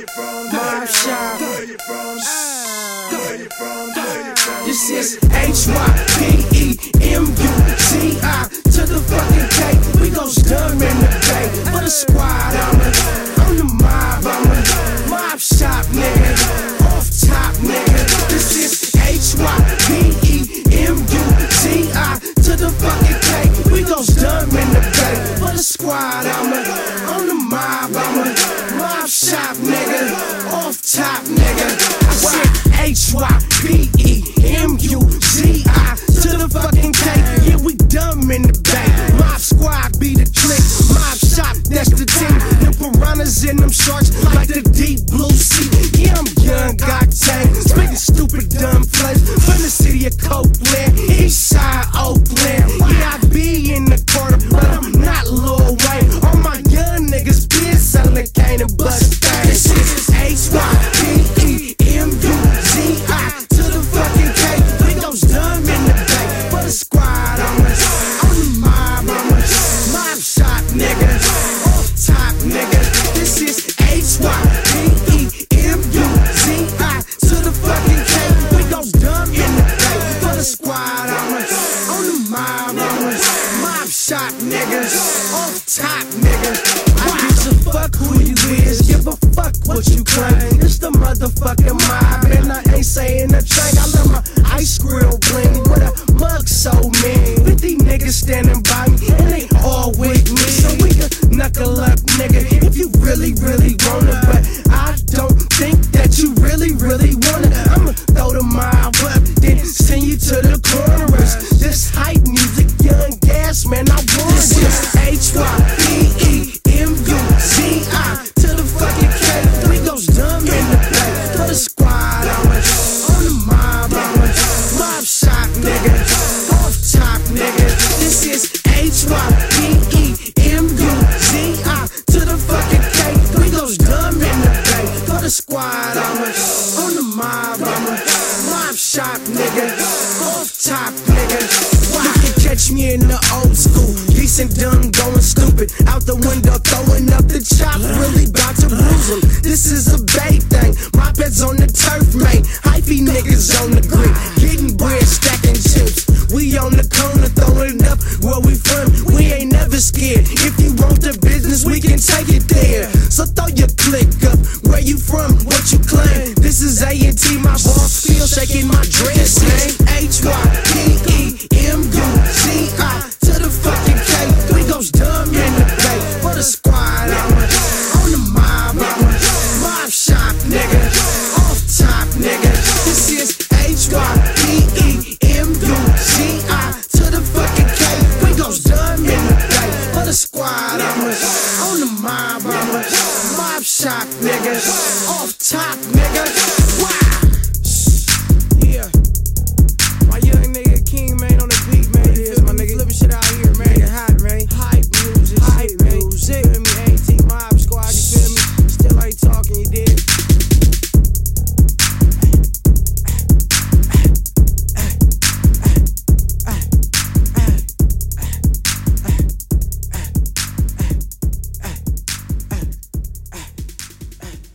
Mob Shop. This is HYPEMUZI to the fucking K. We gon' stir in the bay. For the squad, I'm the mob, I'm a Mob Shop, nigga. Off top, nigga. This is HYPEMUZI to the fucking K. We gon' stir in the bay. For the squad, I'm the mob, I'm a Mob Shop, nigga. Off top, nigga. I said HYPEMUZI to the fucking K. Yeah, we dumb in the back. Mob Squad be the click. Mob Shop, that's the team. Them piranhas and them sharks like the deep blue sea. Yeah, I'm young, got tang. Speaking stupid, dumb flesh. From the city of Copeland, Eastside, Oakland. Yeah, I be in the corner, but I'm not Lil Wayne. All my young niggas been selling cane and bust things. This is HYPEMUZI to the fucking K. We gon' dumb in the back. For the squad, I'm the mob, I'm a Mob Shop, nigga. Off top, nigga. This is HYPEMUZI to the fucking K. We gon' dumb in the back. For the squad, I'm the mob, I'm a Mob Shop, nigga. Off top, nigga. I give a fuck who you is, give a fuck what you claim. It's the motherfucking mob, and I ain't saying a thing. I love my ice grill bling with a mug so mean. 50 niggas standing by me, and they all with me. So we can knuckle up, nigga, if you really, really want it. But I don't think that you really, really want it. I'ma throw the mob up, then send you to the chorus. This hype music, young gas, man, I want it. This is HYPEMUZI to the fucking K. We gon' dumb in the back. For the squad, I'm the mob, I'm a Mob Shop, nigga. Off top, nigga. This is HYPEMUZI to the fucking K. We gon' dumb in the back. For the squad, I'm the mob, I'm a Mob Shop, nigga. Off top, nigga. You can catch me in the old school, decent, dumb, going stupid. Out the window, throwing up the chop, really bout to bruise them. This is a bait thing, my pet's on the turf, mate. Hyphy niggas on the grid, getting bread, stacking chips. We on the corner, throwing it up where we from. We ain't never scared. If you want the business, we can take it there. So throw your click up, where you from, what you claim. This is A&T, my boss feel shaking my dress, man. HYPEMUZI to the fucking K. We gon' dumb in the bay. For the squad, I'm the mob, I'm a Mob Shop, nigga. Off top, nigga. This is HYPEMUZI to the fucking K. We gon' dumb in the bay. For the squad, I'm the mob, I'm a Mob Shop, nigga.